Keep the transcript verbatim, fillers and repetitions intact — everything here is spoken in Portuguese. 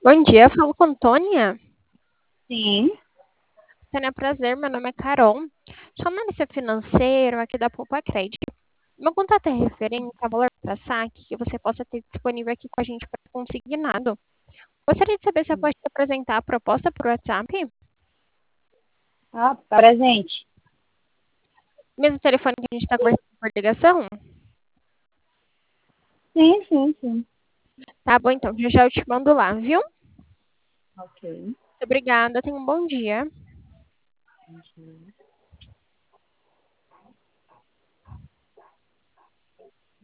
Bom dia, eu falo com Tônia. Sim. Tônia, prazer, meu nome é Carol. Sou analista financeiro aqui da Poupa Crédito. Meu contato é referente a valor para saque que você possa ter disponível aqui com a gente para consignado. Gostaria de saber se eu posso te apresentar a proposta por WhatsApp. Ah, tá presente. Mesmo telefone que a gente está conversando por ligação? Sim, sim, sim. Tá bom, então, já já eu te mando lá, viu? Muito Ok. obrigada, tenha um bom dia. Entendi.